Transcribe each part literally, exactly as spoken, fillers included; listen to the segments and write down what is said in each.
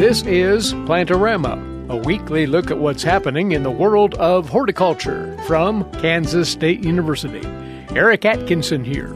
This is Plantorama, a weekly look at what's happening in the world of horticulture from Kansas State University. Eric Atkinson here.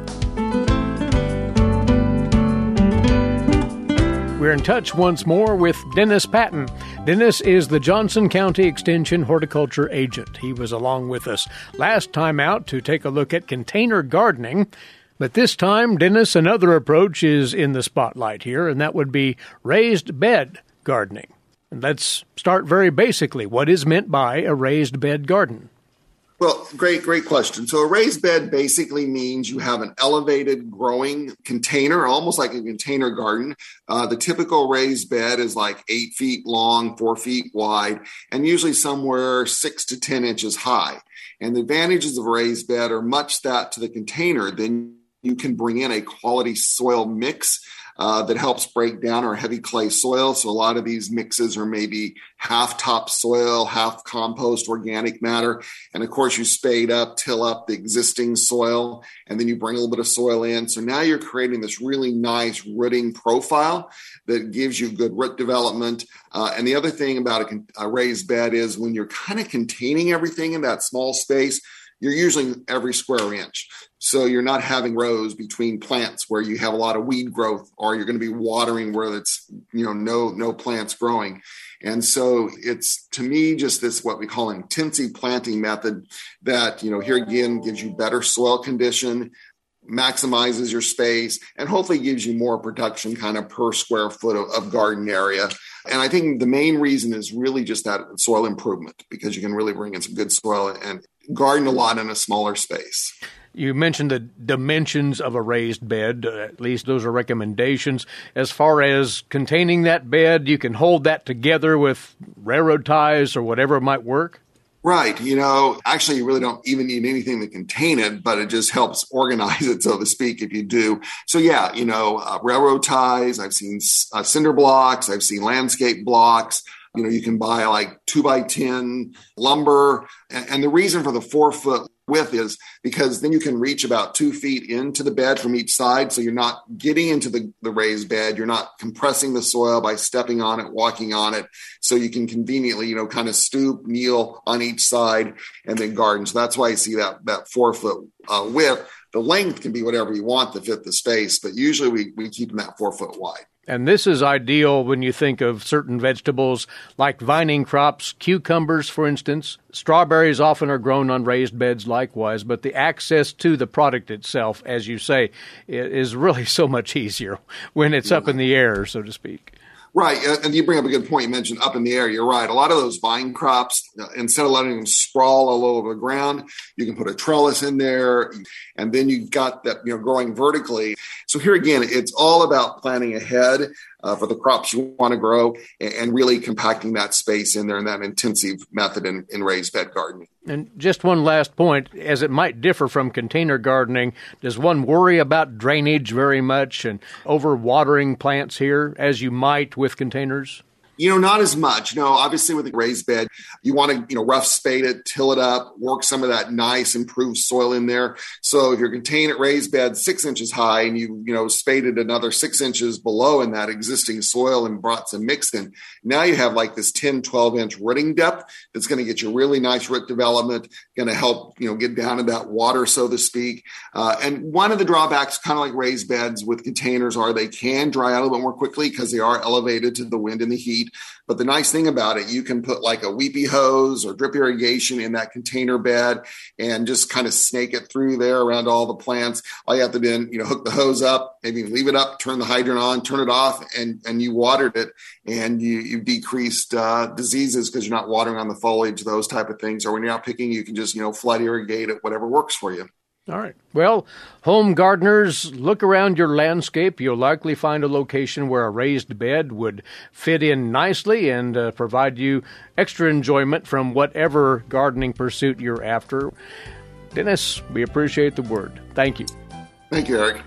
We're in touch once more with Dennis Patton. Dennis is the Johnson County Extension Horticulture Agent. He was along with us last time out to take a look at container gardening. But this time, Dennis, another approach is in the spotlight here, and that would be raised bed gardening. And let's start very basically. What is meant by a raised bed garden? Well, great, great question. So a raised bed basically means you have an elevated growing container, almost like a container garden. Uh, the typical raised bed is like eight feet long, four feet wide, and usually somewhere six to ten inches high. And the advantages of a raised bed are much that to the container, then you can bring in a quality soil mix uh, that helps break down our heavy clay soil. So a lot of these mixes are maybe half topsoil, half compost, organic matter. And of course, you spade up, till up the existing soil, and then you bring a little bit of soil in. So now you're creating this really nice rooting profile that gives you good root development. Uh, and the other thing about a, a raised bed is when you're kind of containing everything in that small space, you're using every square inch. So you're not having rows between plants where you have a lot of weed growth, or you're going to be watering where it's, you know, no, no plants growing. And so it's, to me, just this, what we call an intensive planting method that, you know, here again, gives you better soil condition, maximizes your space, and hopefully gives you more production kind of per square foot of, of garden area. And I think the main reason is really just that soil improvement, because you can really bring in some good soil and garden a lot in a smaller space. You mentioned the dimensions of a raised bed. Uh, at least those are recommendations. As far as containing that bed, you can hold that together with railroad ties or whatever might work? Right. You know, actually, you really don't even need anything to contain it, but it just helps organize it, so to speak, if you do. So, yeah, you know, uh, railroad ties, I've seen uh, cinder blocks, I've seen landscape blocks. You know, you can buy like two by ten lumber. And, and the reason for the four foot width is because then you can reach about two feet into the bed from each side. So you're not getting into the, the raised bed. You're not compressing the soil by stepping on it, walking on it. So you can conveniently, you know, kind of stoop, kneel on each side and then garden. So that's why I see that, that four foot uh, width. The length can be whatever you want to fit the space, but usually we, we keep them that four foot wide. And this is ideal when you think of certain vegetables like vining crops, cucumbers, for instance. Strawberries often are grown on raised beds likewise, but the access to the product itself, as you say, is really so much easier when it's up in the air, so to speak. Right. And you bring up a good point. You mentioned up in the air. You're right. A lot of those vine crops, instead of letting them sprawl all over the ground, you can put a trellis in there, and then you've got that, you know, growing vertically. So here again, it's all about planning ahead uh, for the crops you want to grow and really compacting that space in there in that intensive method in, in raised bed gardening. And just one last point, as it might differ from container gardening, does one worry about drainage very much and overwatering plants here as you might with containers? You know, not as much. No, obviously with a raised bed, you want to, you know, rough spade it, till it up, work some of that nice improved soil in there. So if your container raised bed six inches high and you, you know, spaded another six inches below in that existing soil and brought some mix in, now you have like this ten, twelve inch rooting depth that's going to get you really nice root development, going to help, you know, get down to that water, so to speak. Uh, and one of the drawbacks, kind of like raised beds with containers, are they can dry out a little bit more quickly because they are elevated to the wind and the heat. But the nice thing about it, you can put like a weepy hose or drip irrigation in that container bed and just kind of snake it through there around all the plants. All you have to do, you know, hook the hose up, maybe leave it up, turn the hydrant on, turn it off, and and you watered it, and you you decreased uh, diseases because you're not watering on the foliage, those type of things. Or when you're out picking, you can just, you know, flood irrigate it, whatever works for you. All right. Well, home gardeners, look around your landscape. You'll likely find a location where a raised bed would fit in nicely and uh, provide you extra enjoyment from whatever gardening pursuit you're after. Dennis, we appreciate the word. Thank you. Thank you, Eric.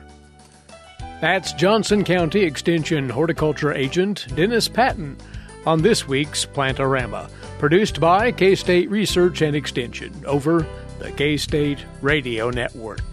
That's Johnson County Extension Horticulture Agent Dennis Patton on this week's Plantorama, produced by K-State Research and Extension over the K-State Radio Network.